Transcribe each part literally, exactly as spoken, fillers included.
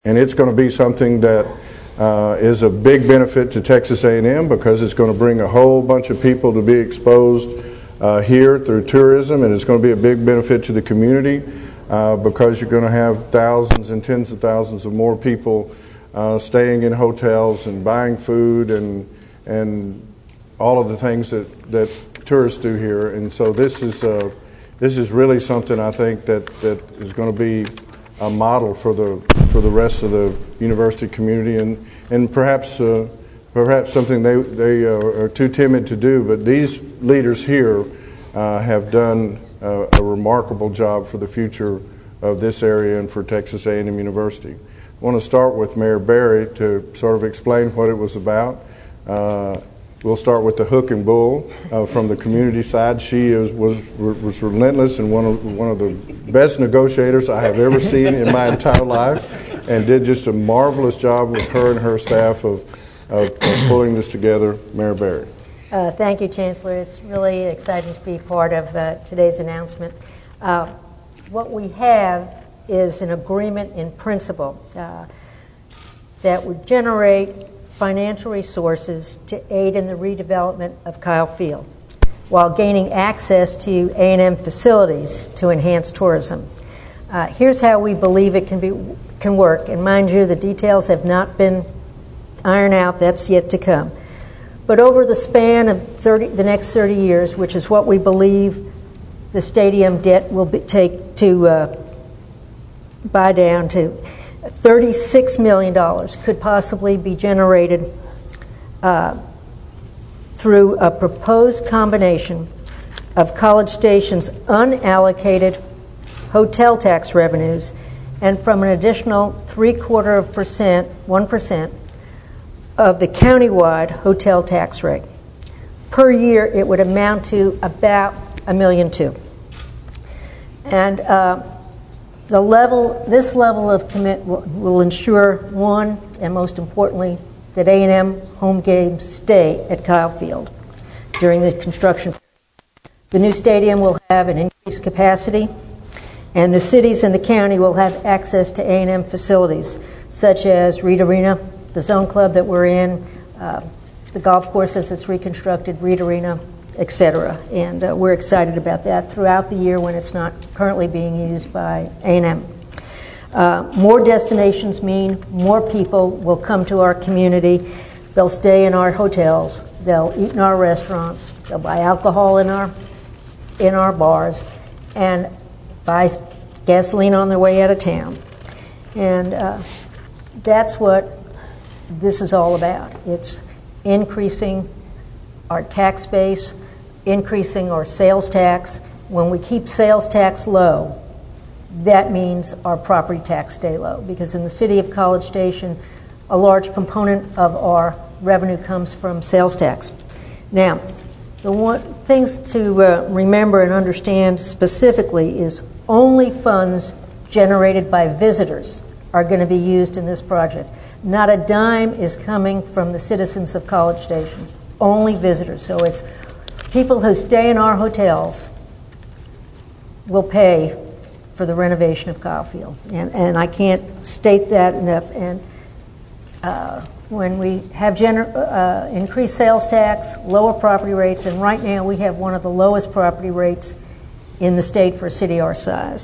And it's going to be something that uh, is a big benefit to Texas A and M because it's going to bring a whole bunch of people to be exposed uh, here through tourism, and it's going to be a big benefit to the community uh, because you're going to have thousands and tens of thousands of more people uh, staying in hotels and buying food and and all of the things that, that tourists do here. And so this is uh, this is really something I think that, that is going to be a model for the for the rest of the university community, and and perhaps uh, perhaps something they they uh, are too timid to do. But these leaders here uh, have done uh, a remarkable job for the future of this area and for Texas A and M University. I want to start with Mayor Berry to sort of explain what it was about. Uh, We'll start with the hook and bull uh, from the community side. She is, was was relentless and one of one of the best negotiators I have ever seen in my entire life, and did just a marvelous job with her and her staff of, of, of pulling this together. Mayor Berry. Uh, thank you, Chancellor. It's really exciting to be part of uh, today's announcement. Uh, what we have is an agreement in principle uh, that would generate financial resources to aid in the redevelopment of Kyle Field while gaining access to A and M facilities to enhance tourism. Uh, here's how we believe it can be can work, and mind you, the details have not been ironed out. That's yet to come. But over the span of thirty, the next thirty years, which is what we believe the stadium debt will be, take to uh, buy down to, thirty-six million dollars could possibly be generated uh, through a proposed combination of College Station's unallocated hotel tax revenues and from an additional three-quarter of percent, one percent, of the countywide hotel tax rate. Per year, it would amount to about a million two. And uh, The level, this level of commit will, will ensure, one, and most importantly, that A and M home games stay at Kyle Field during the construction. The new stadium will have an increased capacity, and the cities and the county will have access to A and M facilities, such as Reed Arena, the Zone Club that we're in, uh, the golf course as it's reconstructed, Reed Arena, et cetera. And uh, we're excited about that throughout the year when it's not currently being used by A and M. Uh, more destinations mean more people will come to our community. They'll stay in our hotels. They'll eat in our restaurants. They'll buy alcohol in our in our bars, and buy gasoline on their way out of town. And uh, that's what this is all about. It's increasing our tax base, increasing our sales tax. When we keep sales tax low, that means our property tax stay low, because in the city of College Station, a large component of our revenue comes from sales tax. Now, the one things to uh, remember and understand specifically is only funds generated by visitors are going to be used in this project. Not a dime is coming from the citizens of College Station. Only visitors. So it's people who stay in our hotels will pay for the renovation of Kyle Field. And, and I can't state that enough. And uh, when we have gener- uh, increased sales tax, lower property rates, and right now we have one of the lowest property rates in the state for a city our size.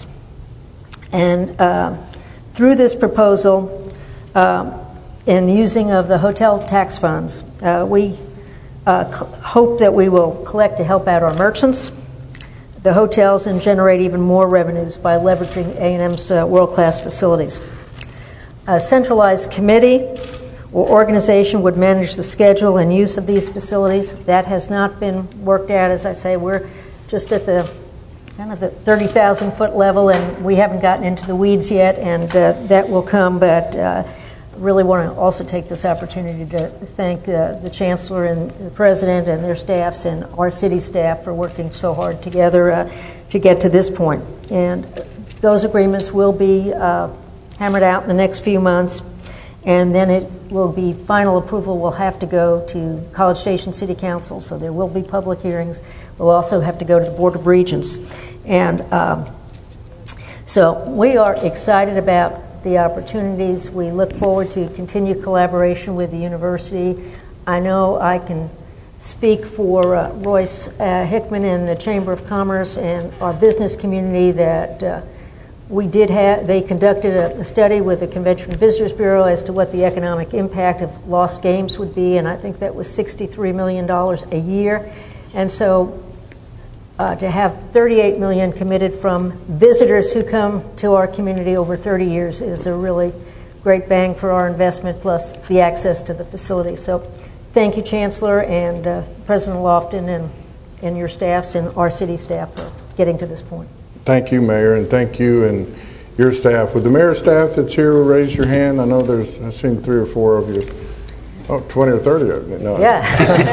And uh, through this proposal uh, and using of the hotel tax funds, uh, we Uh, hope that we will collect to help out our merchants, the hotels, and generate even more revenues by leveraging A and M's uh, world-class facilities. A centralized committee or organization would manage the schedule and use of these facilities. That has not been worked out. As I say, we're just at the kind of the thirty thousand foot level, and we haven't gotten into the weeds yet, and uh, that will come, but uh, really want to also take this opportunity to thank uh, the Chancellor and the President and their staffs and our city staff for working so hard together uh, to get to this point. And those agreements will be uh, hammered out in the next few months, and then it will be, final approval will have to go to College Station City Council, so there will be public hearings. We'll also have to go to the Board of Regents. And um, so we are excited about the opportunities. We look forward to continued collaboration with the university. I know I can speak for uh, Royce uh, Hickman and the Chamber of Commerce and our business community that uh, we did have, they conducted a, a study with the Convention and Visitors Bureau as to what the economic impact of lost games would be, and I think that was sixty-three million dollars a year. And so uh, to have thirty-eight million dollars committed from visitors who come to our community over thirty years is a really great bang for our investment, plus the access to the facility. So thank you, Chancellor, and uh, President Lofton, and, and your staffs and our city staff for getting to this point. Thank you, Mayor, and thank you and your staff. With the mayor's staff that's here, raise your hand. I know there's, I've seen three or four of you. Oh, twenty or thirty of you. No. Yeah.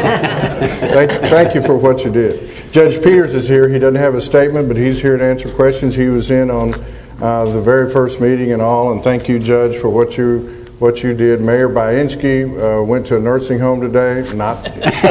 thank, thank you for what you did. Judge Peters is here. He doesn't have a statement, but he's here to answer questions. He was in on uh, the very first meeting and all, and thank you, Judge, for what you what you did. Mayor Bainski uh, went to a nursing home today. Not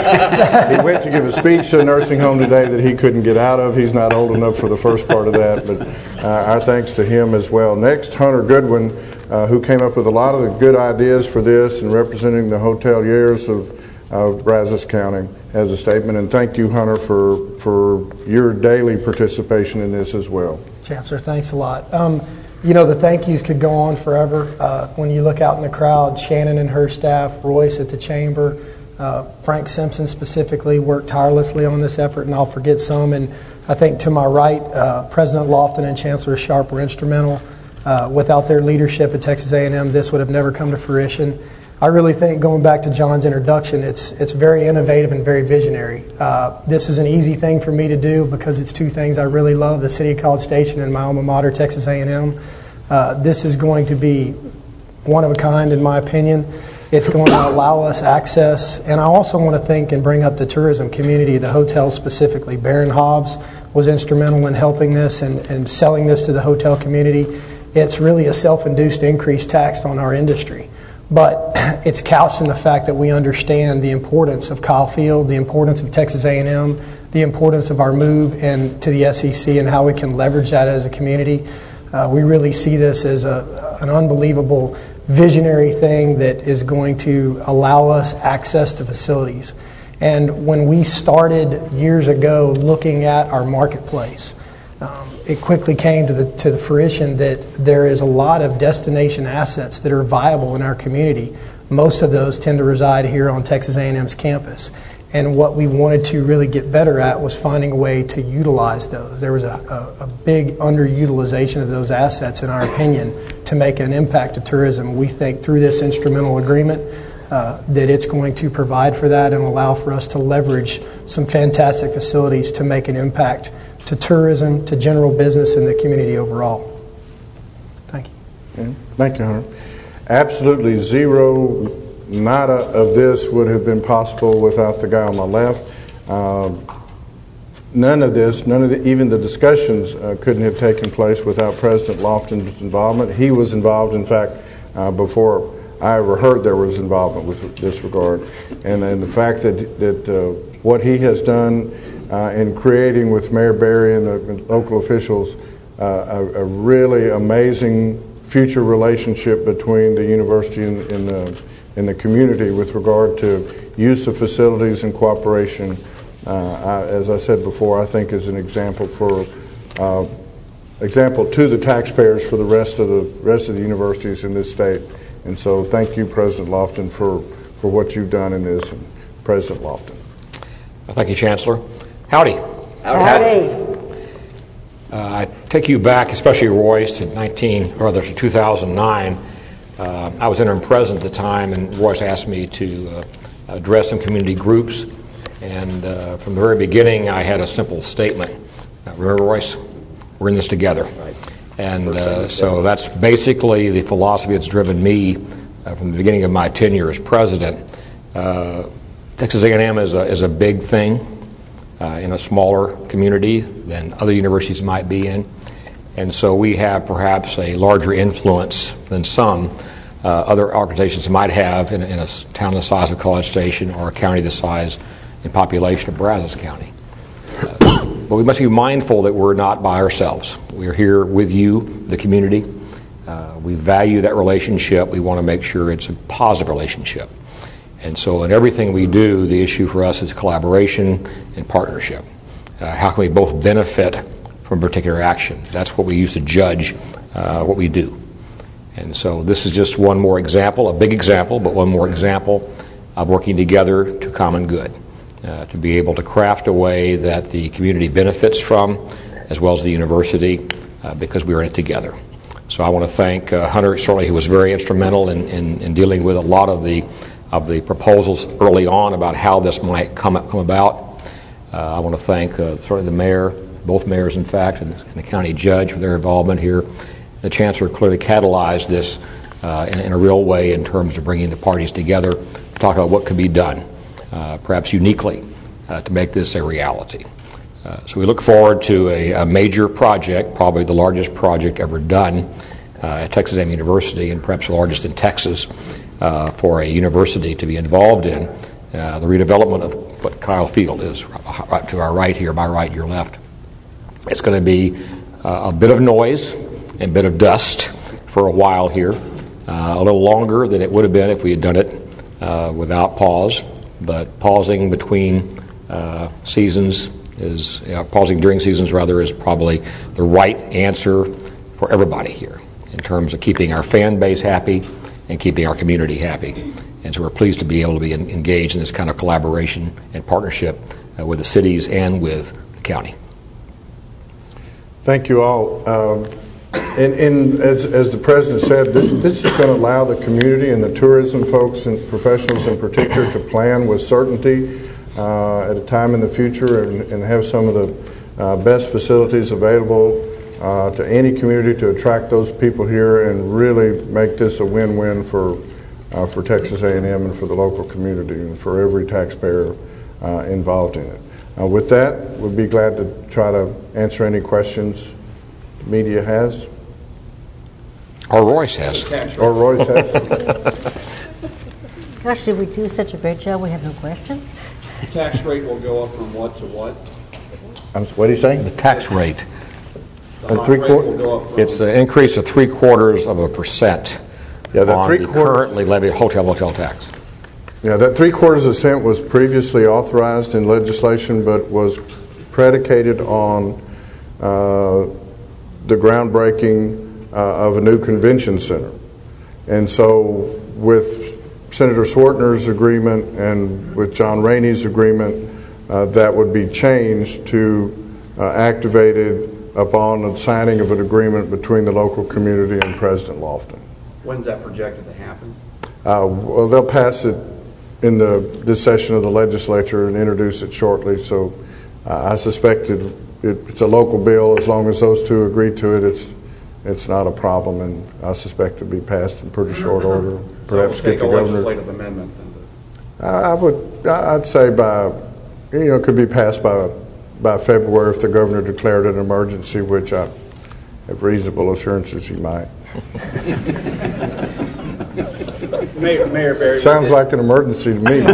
he went to give a speech to a nursing home today that he couldn't get out of. He's not old enough for the first part of that, but uh, our thanks to him as well. Next, Hunter Goodwin, uh, who came up with a lot of the good ideas for this and representing the hoteliers of uh, Brazos County, has a statement. And thank you, Hunter, for, for your daily participation in this as well. Chancellor, thanks a lot. Um, You know, the thank yous could go on forever. Uh, when you look out in the crowd, Shannon and her staff, Royce at the Chamber, uh, Frank Simpson specifically worked tirelessly on this effort, and I'll forget some. And I think to my right, uh, President Lofton and Chancellor Sharp were instrumental. Uh, without their leadership at Texas A and M, this would have never come to fruition. I really think, going back to John's introduction, it's it's very innovative and very visionary. Uh, this is an easy thing for me to do because it's two things I really love, the City of College Station and my alma mater, Texas A and M. Uh, this is going to be one of a kind, in my opinion. It's going to allow us access, and I also want to thank and bring up the tourism community, the hotels specifically. Baron Hobbs was instrumental in helping this and, and selling this to the hotel community. It's really a self-induced increase taxed on our industry. But it's couched in the fact that we understand the importance of Kyle Field, the importance of Texas A and M, the importance of our move and to the S E C and how we can leverage that as a community. Uh, we really see this as a, an unbelievable visionary thing that is going to allow us access to facilities. And when we started years ago looking at our marketplace, um, it quickly came to the to the fruition that there is a lot of destination assets that are viable in our community. Most of those tend to reside here on Texas A and M's campus. And what we wanted to really get better at was finding a way to utilize those. There was a, a, a big underutilization of those assets, in our opinion, to make an impact to tourism. We think through this instrumental agreement uh, that it's going to provide for that and allow for us to leverage some fantastic facilities to make an impact to tourism, to general business, and the community overall. Thank you. Yeah. Thank you, Hunter. Absolutely zero, nada of this would have been possible without the guy on my left. Uh, none of this, none of the, even the discussions uh, couldn't have taken place without President Lofton's involvement. He was involved, in fact, uh, before I ever heard there was involvement with this regard. And then the fact that, that uh, what he has done uh, in creating with Mayor Berry and the local officials uh, a, a really amazing future relationship between the university and, and the in the community with regard to use of facilities and cooperation, uh, I, as I said before, I think is an example for uh, example to the taxpayers for the rest of the rest of the universities in this state. And so, thank you, President Lofton, for for what you've done in this. And President Lofton. Thank you, Chancellor. Howdy. Howdy. Uh, I take you back, especially Royce, to nineteen or rather to two thousand nine. Uh, I was interim president at the time, and Royce asked me to uh, address some community groups. And uh, from the very beginning, I had a simple statement. Uh, remember, Royce? We're in this together. Right. And uh, so that's basically the philosophy that's driven me uh, from the beginning of my tenure as president. Uh, Texas A and M is a, is a big thing uh, in a smaller community than other universities might be in. And so we have perhaps a larger influence than some uh, other organizations might have in, in a town the size of College Station or a county the size and population of Brazos County. Uh, but we must be mindful that we're not by ourselves. We're here with you, the community, Uh, we value that relationship. We want to make sure it's a positive relationship. And so in everything we do, the issue for us is collaboration and partnership. Uh, how can we both benefit from a particular action? That's what we use to judge uh, what we do. And so this is just one more example, a big example, but one more example of working together to common good, uh, to be able to craft a way that the community benefits from, as well as the university, uh, because we are in it together. So I want to thank uh, Hunter, certainly, who was very instrumental in, in, in dealing with a lot of the of the proposals early on about how this might come, come about. Uh, I want to thank uh, certainly the mayor, both mayors, in fact, and the, and the county judge for their involvement here. The chancellor clearly catalyzed this uh, in, in a real way in terms of bringing the parties together to talk about what could be done, uh, perhaps uniquely, uh, to make this a reality. Uh, so we look forward to a, a major project, probably the largest project ever done uh, at Texas A and M University, and perhaps the largest in Texas uh, for a university to be involved in, uh, the redevelopment of what Kyle Field is, right to our right here, my right, your left. It's going to be uh, a bit of noise and a bit of dust for a while here, uh, a little longer than it would have been if we had done it uh, without pause, but pausing between uh, seasons is, you know, pausing during seasons rather is probably the right answer for everybody here in terms of keeping our fan base happy and keeping our community happy. And so we're pleased to be able to be in, engaged in this kind of collaboration and partnership uh, with the cities and with the county. Thank you all. Um, and, and as, as the president said, this, this is going to allow the community and the tourism folks and professionals in particular to plan with certainty uh, at a time in the future and, and have some of the uh, best facilities available uh, to any community to attract those people here and really make this a win-win for uh, for Texas A and M and for the local community and for every taxpayer uh, involved in it. Uh, with that, we'd be glad to try to answer any questions the media has. Or Royce has. Or Royce has. Gosh, did we do such a great job we have no questions? The tax rate will go up from what to what? Um, what are you saying? The tax rate. The And three rate quarter- will go up from- It's an increase of three quarters of a percent Yeah, that on three the quarters- currently levied hotel motel tax. Yeah, that three quarters of a cent was previously authorized in legislation, but was predicated on uh, the groundbreaking uh, of a new convention center. And so with Senator Swartner's agreement and with John Rainey's agreement, uh, that would be changed to uh, activated upon the signing of an agreement between the local community and President Lofton. When's that projected to happen? Uh, well, they'll pass it in the, this session of the legislature and introduce it shortly. So uh, I suspect it, it, it's a local bill. As long as those two agree to it, it's it's not a problem, and I suspect it'll be passed in pretty short order. Perhaps so it get the will take a governor. legislative amendment. Then to, I would, I'd say by, you know, it could be passed by by February if the governor declared an emergency, which I have reasonable assurances he might. Mayor, Mayor Barry. Sounds like an emergency to me.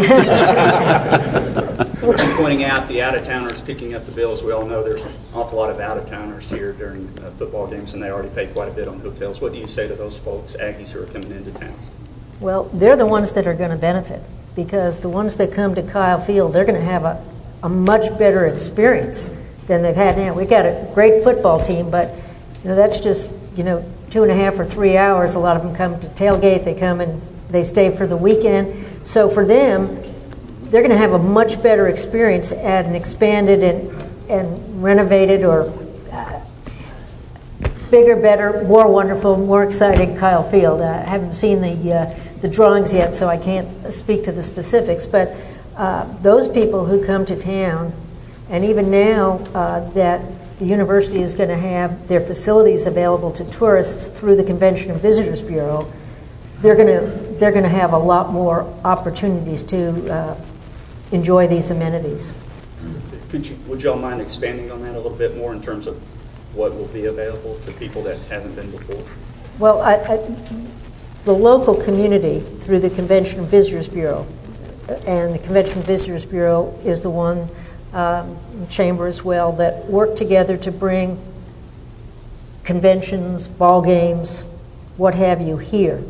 Pointing out the out-of-towners picking up the bills. We all know there's an awful lot of out-of-towners here during uh, football games, and they already pay quite a bit on hotels. What do you say to those folks, Aggies, who are coming into town? Well, they're the ones that are going to benefit, because the ones that come to Kyle Field, they're going to have a, a much better experience than they've had now. We've got a great football team, but you know that's just you know two and a half or three hours. A lot of them come to tailgate. They come and they stay for the weekend. So for them, they're going to have a much better experience at an expanded and, and renovated or uh, bigger, better, more wonderful, more exciting Kyle Field. I haven't seen the uh, the drawings yet, so I can't speak to the specifics. But uh, those people who come to town, and even now uh, that the university is going to have their facilities available to tourists through the Convention and Visitors Bureau, they're going to they're going to have a lot more opportunities to uh, enjoy these amenities. Could you, would y'all mind expanding on that a little bit more in terms of what will be available to people that hasn't been before? Well, I, I, the local community through the Convention and Visitors Bureau, and the Convention and Visitors Bureau is the one, um, chamber as well, that work together to bring conventions, ball games, what have you here.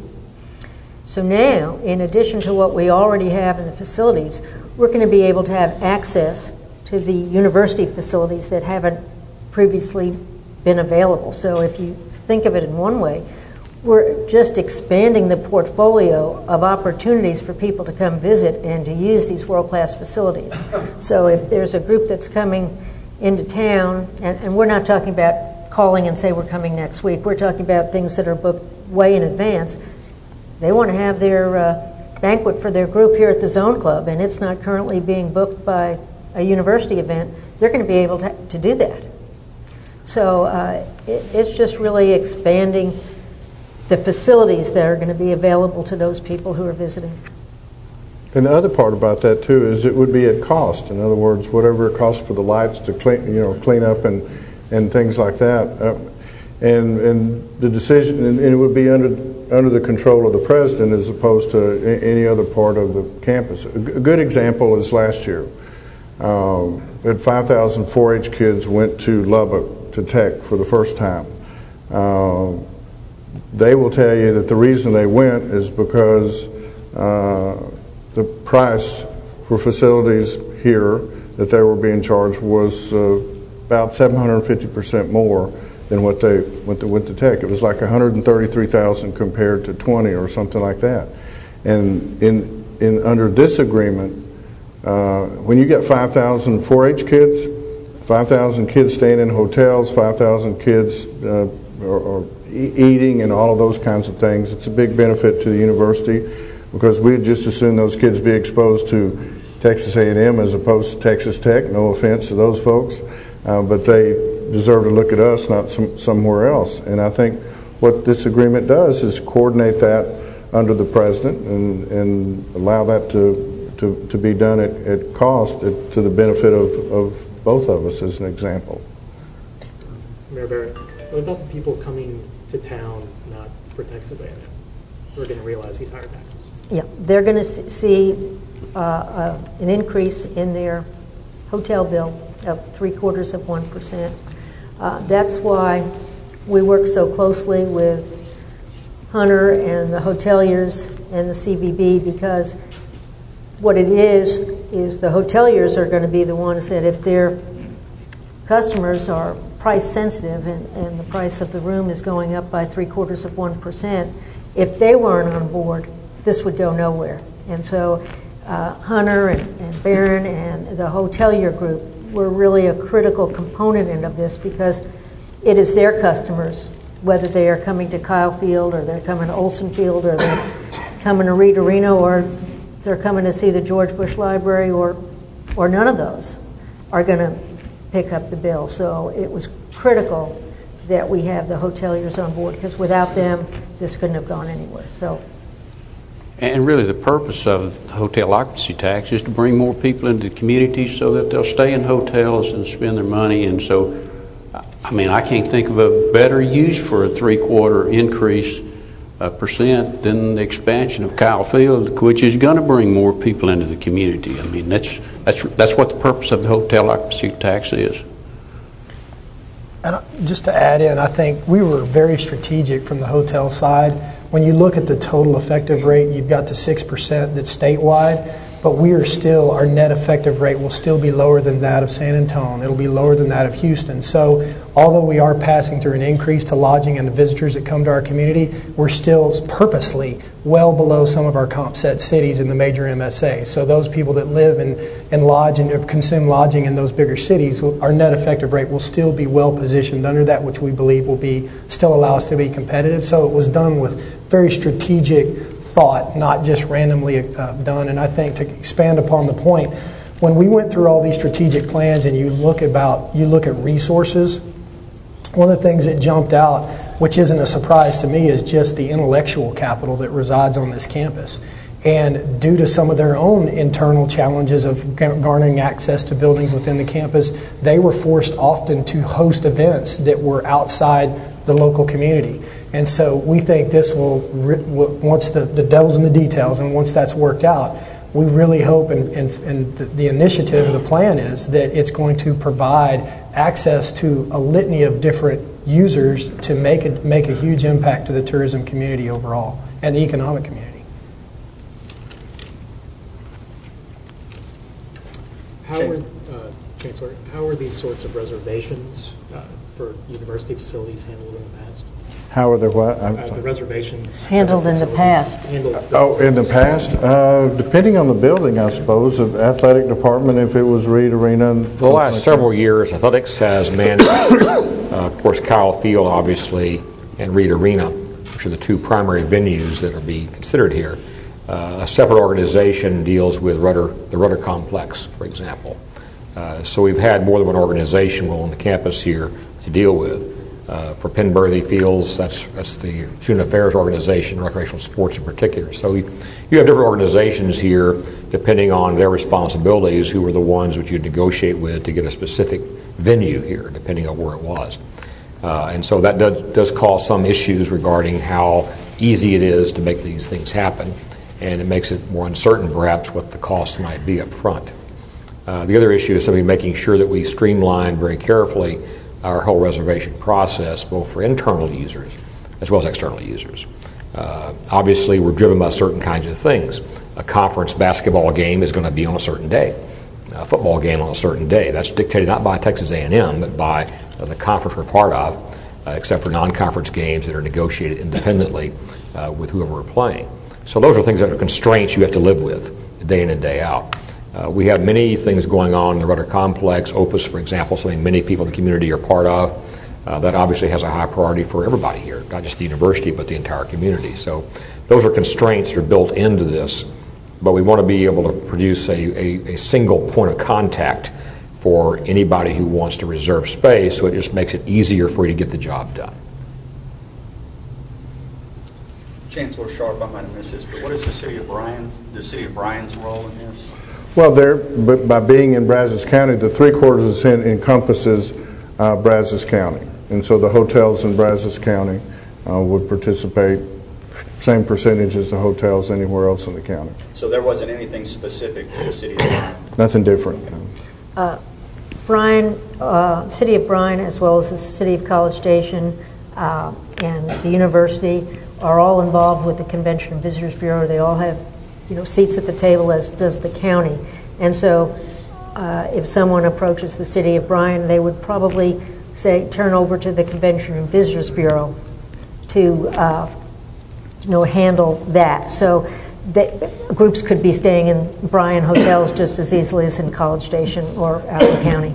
So now, in addition to what we already have in the facilities, we're going to be able to have access to the university facilities that haven't previously been available. So if you think of it in one way, we're just expanding the portfolio of opportunities for people to come visit and to use these world-class facilities. So if there's a group that's coming into town, and, and we're not talking about calling and say we're coming next week, we're talking about things that are booked way in advance. They want to have their uh, banquet for their group here at the Zone Club, and it's not currently being booked by a university event. They're going to be able to, to do that. So uh, it, it's just really expanding the facilities that are going to be available to those people who are visiting. And the other part about that too is it would be at cost. In other words, whatever it costs for the lights to clean, you know, clean up and and things like that, uh, and and the decision, and, and it would be under under the control of the president as opposed to a, any other part of the campus. A, g- a good example is last year. Um, we had five thousand four H kids went to Lubbock to Tech for the first time. Um, They will tell you that the reason they went is because uh, the price for facilities here that they were being charged was uh, about seven hundred fifty percent more than what they went to, went to Tech. It was like one hundred thirty-three thousand compared to twenty or something like that. And in in under this agreement, uh, when you get five thousand four H kids, five thousand kids staying in hotels, five thousand kids uh, or, or eating and all of those kinds of things, it's a big benefit to the university, because we'd just as soon those kids be exposed to Texas A and M as opposed to Texas Tech. No offense to those folks, uh, but they deserve to look at us, not some, somewhere else. And I think what this agreement does is coordinate that under the president and, and allow that to, to, to be done at, at cost at, to the benefit of, of both of us, as an example. Mayor Barrett, what about the people coming to town not for Texas A and M? We're going to realize these higher taxes. Yeah, they're going to see uh, uh, an increase in their hotel bill of three quarters of one percent. Uh, that's why we work so closely with Hunter and the hoteliers and the C V B, because what it is is the hoteliers are going to be the ones that, if their customers are price sensitive and, and the price of the room is going up by three quarters of one percent, if they weren't on board, this would go nowhere. And so uh, Hunter and, and Barron and the hotelier group were really a critical component of this, because it is their customers, whether they are coming to Kyle Field or they're coming to Olson Field or they're coming to Reed Arena or they're coming to see the George Bush Library, or or none of those are going to pick up the bill. So it was critical that we have the hoteliers on board, because without them, this couldn't have gone anywhere. So, and really the purpose of the hotel occupancy tax is to bring more people into the community so that they'll stay in hotels and spend their money. And so, I mean, I can't think of a better use for a three-quarter increase uh, percent than the expansion of Kyle Field, which is going to bring more people into the community. I mean, that's that's that's what the purpose of the hotel occupancy tax is. And just to add in, I think we were very strategic from the hotel side. When you look at the total effective rate, you've got the six percent that's statewide, but we are still, our net effective rate will still be lower than that of San Antonio. It'll be lower than that of Houston. So although we are passing through an increase to lodging and the visitors that come to our community, we're still purposely well below some of our comp set cities in the major M S A. So those people that live and, and lodge and consume lodging in those bigger cities, our net effective rate will still be well positioned under that, which we believe will be still allow us to be competitive. So it was done with very strategic thought, not just randomly uh, done. And I think, to expand upon the point, when we went through all these strategic plans and you look about you look at resources, one of the things that jumped out, which isn't a surprise to me, is just the intellectual capital that resides on this campus. And due to some of their own internal challenges of garnering access to buildings within the campus, they were forced often to host events that were outside the local community. And so we think this will, once the, the devil's in the details, and once that's worked out, we really hope, and, and, and the, the initiative, the plan is that it's going to provide access to a litany of different users to make a, make a huge impact to the tourism community overall and the economic community. How are, uh, Chancellor, how are these sorts of reservations uh, for university facilities handled in the past? How are the what? I'm Uh, the sorry. reservations Handled in the facilities past. Handled Oh, in the past, uh, depending on the building, I suppose, the athletic department, if it was Reed Arena. and For the last several years, athletics has managed, uh, of course, Kyle Field, obviously, and Reed Arena, which are the two primary venues that are being considered here. Uh, a separate organization deals with Rudder, the Rudder Complex, for example. Uh, so we've had more than one organization on the campus here to deal with. Uh, for Penberthy Fields, that's that's the Student Affairs Organization, recreational sports in particular. So you, you have different organizations here, depending on their responsibilities, who were the ones which you'd negotiate with to get a specific venue here, depending on where it was. Uh, and so that does, does cause some issues regarding how easy it is to make these things happen, and it makes it more uncertain, perhaps, what the cost might be up front. Uh, the other issue is simply making sure that we streamline very carefully our whole reservation process, both for internal users as well as external users. Uh, obviously, we're driven by certain kinds of things. A conference basketball game is going to be on a certain day, a football game on a certain day. That's dictated not by Texas A and M, but by uh, the conference we're part of, uh, except for non-conference games that are negotiated independently uh, with whoever we're playing. So those are things that are constraints you have to live with day in and day out. Uh, we have many things going on in the Rudder Complex. Opus, for example, something many people in the community are part of. Uh, that obviously has a high priority for everybody here, not just the university, but the entire community. So those are constraints that are built into this. But we want to be able to produce a, a, a single point of contact for anybody who wants to reserve space, so it just makes it easier for you to get the job done. Chancellor Sharp, I might have missed this, but what is the city of Bryan's, the city of Bryan's role in this? Well, there, but by being in Brazos County, the three quarters of a cent encompasses uh, Brazos County. And so the hotels in Brazos County uh, would participate, same percentage as the hotels anywhere else in the county. So there wasn't anything specific to the city of Bryan? Nothing different. Uh, Bryan, uh, City of Bryan, as well as the City of College Station uh, and the university are all involved with the Convention and Visitors Bureau. They all have, you know, seats at the table, as does the county. And so uh, if someone approaches the City of Bryan, they would probably say, turn over to the Convention and Visitors Bureau to, uh, you know, handle that. So the, groups could be staying in Bryan hotels just as easily as in College Station or out in the county.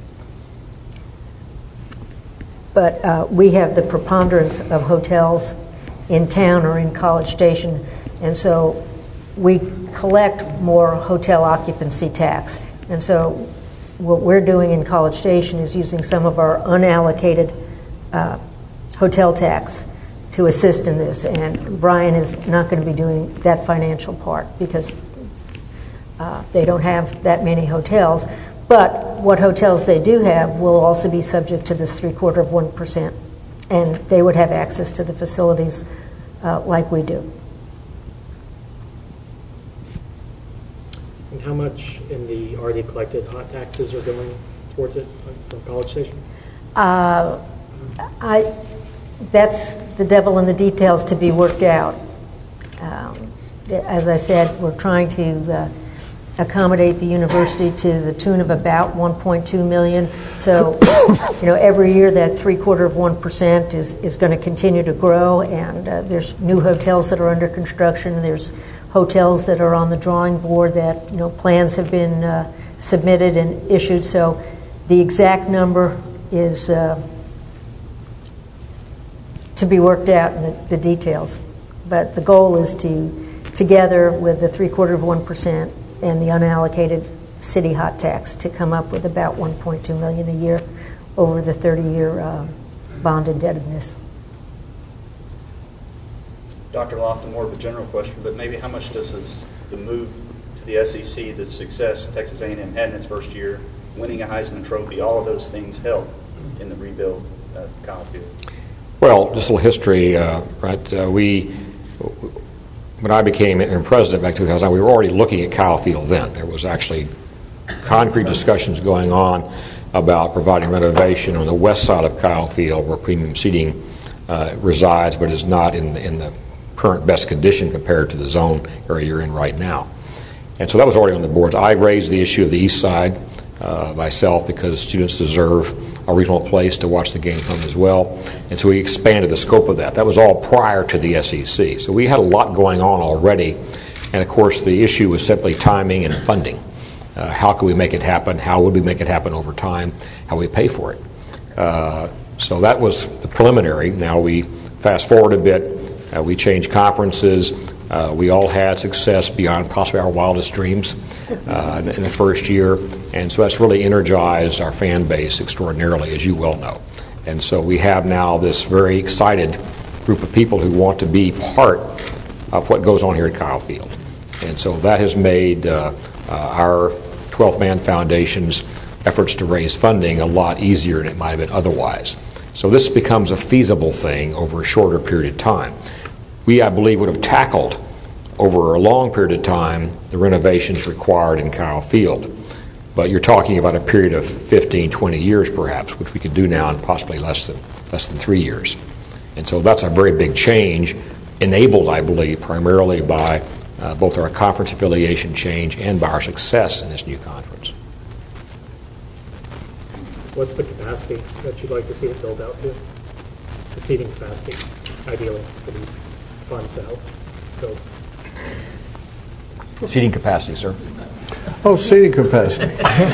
But uh, we have the preponderance of hotels in town or in College Station, and so we collect more hotel occupancy tax. And so what we're doing in College Station is using some of our unallocated uh, hotel tax to assist in this. And Bryan is not going to be doing that financial part because uh, they don't have that many hotels. But what hotels they do have will also be subject to this three-quarter of one percent. And they would have access to the facilities uh, like we do. And how much in the already collected hot taxes are going towards it from College Station? Uh, I, that's the devil in the details to be worked out. Um, as I said, we're trying to uh, accommodate the university to the tune of about one point two million dollars. So, you know, every year that three-quarter of one percent is, is going to continue to grow, and uh, there's new hotels that are under construction. There's hotels that are on the drawing board that, you know, plans have been uh, submitted and issued. So the exact number is uh, to be worked out in the, the details. But the goal is to, together with the three-quarter of one percent and the unallocated city hot tax, to come up with about one point two million dollars a year over the thirty-year uh, bond indebtedness. Doctor Lofton, more of a general question, but maybe how much does this, the move to the S E C, the success Texas A and M had in its first year, winning a Heisman Trophy, all of those things help in the rebuild of Kyle Field? Well, just a little history, uh, right? Uh, we, when I became interim president back in two thousand nine, we were already looking at Kyle Field then. There was actually concrete discussions going on about providing renovation on the west side of Kyle Field, where premium seating uh, resides, but is not in the, in the current best condition compared to the zone area you're in right now. And so that was already on the boards. I raised the issue of the east side uh, myself, because students deserve a reasonable place to watch the game from as well. And so we expanded the scope of that. That was all prior to the S E C. So we had a lot going on already. And of course, the issue was simply timing and funding. Uh, how could we make it happen? How would we make it happen over time? How would we pay for it? Uh, so that was the preliminary. Now we fast forward a bit. Uh, we changed conferences. Uh, we all had success beyond possibly our wildest dreams uh, in the first year, and so that's really energized our fan base extraordinarily, as you well know. And so we have now this very excited group of people who want to be part of what goes on here at Kyle Field. And so that has made uh, uh, our twelfth Man Foundation's efforts to raise funding a lot easier than it might have been otherwise. So this becomes a feasible thing over a shorter period of time. We, I believe, would have tackled over a long period of time the renovations required in Kyle Field. But you're talking about a period of fifteen, twenty years perhaps, which we could do now in possibly less than, less than three years. And so that's a very big change, enabled, I believe, primarily by uh, both our conference affiliation change and by our success in this new conference. What's the capacity that you'd like to see it built out to? The seating capacity, ideally, for these funds to help build. Seating capacity, sir. Oh, seating capacity.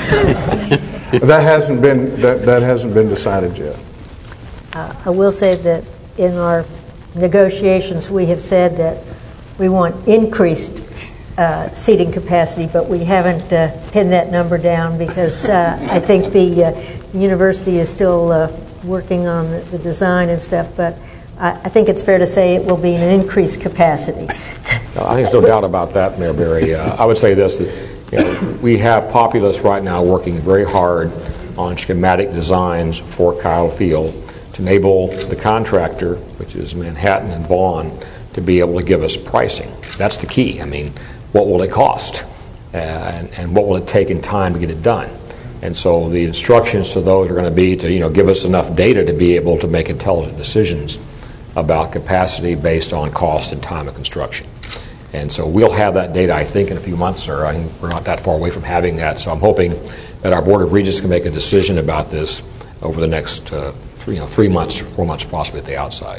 that hasn't been that, that hasn't been decided yet. Uh, I will say that in our negotiations, we have said that we want increased uh, seating capacity, but we haven't uh, pinned that number down, because uh, I think the uh, university is still uh, working on the, the design and stuff, but I, I think it's fair to say it will be an increased capacity. I think there's no doubt about that, Mayor Berry. Uh, I would say this, that you know, we have Populous right now working very hard on schematic designs for Kyle Field to enable the contractor, which is Manhattan and Vaughn, to be able to give us pricing. That's the key. I mean, what will it cost? Uh, and, and what will it take in time to get it done? And so the instructions to those are going to be to, you know, give us enough data to be able to make intelligent decisions about capacity based on cost and time of construction. And so we'll have that data, I think, in a few months, or I think we're not that far away from having that. So I'm hoping that our Board of Regents can make a decision about this over the next uh, three, you know, three months, four months possibly at the outside.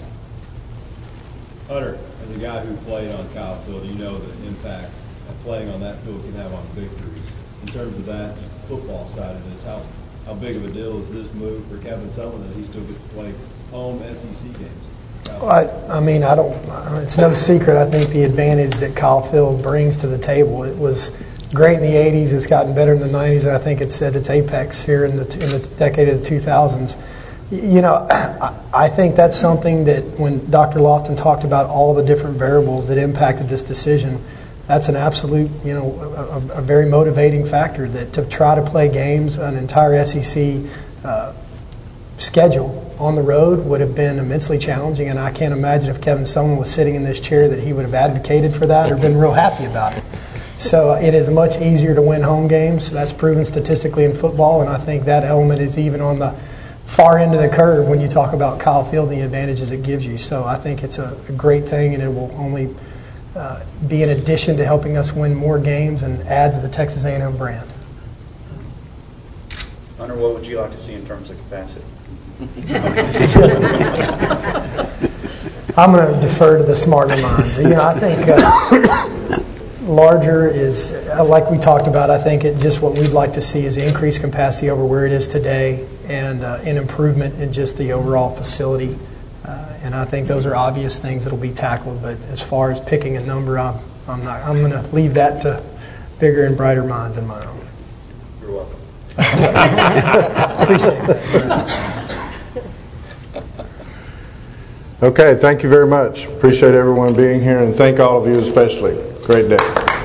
Hunter, as a guy who played on Kyle Field, you know the impact that playing on that field can have on victories. In terms of that, just the football side of this, how, how big of a deal is this move for Kevin Sumlin that he still gets to play home S E C games? Well, I, I mean, I don't. It's no secret. I think the advantage that Kyle Field brings to the table. It was great in the eighties. It's gotten better in the nineties, and I think it's at its apex here in the in the decade of the two thousands. You know, I, I think that's something that when Doctor Lofton talked about all the different variables that impacted this decision, that's an absolute, you know, a, a very motivating factor. That to try to play games, an entire S E C uh, schedule on the road would have been immensely challenging, and I can't imagine if Kevin Sumlin was sitting in this chair that he would have advocated for that or been real happy about it. So uh, it is much easier to win home games. That's proven statistically in football, and I think that element is even on the far end of the curve when you talk about Kyle Field and the advantages it gives you. So I think it's a, a great thing, and it will only uh, be an addition to helping us win more games and add to the Texas A and M brand. Hunter, what would you like to see in terms of capacity? I'm going to defer to the smarter minds. You know, I think uh, larger is, uh, like we talked about, I think it just what we'd like to see is increased capacity over where it is today, and uh, an improvement in just the overall facility. Uh, and I think those are obvious things that will be tackled. But as far as picking a number, I'm, I'm not. I'm going to leave that to bigger and brighter minds than my own. You're welcome. Appreciate that. Okay, thank you very much. Appreciate everyone being here, and thank all of you especially. Great day.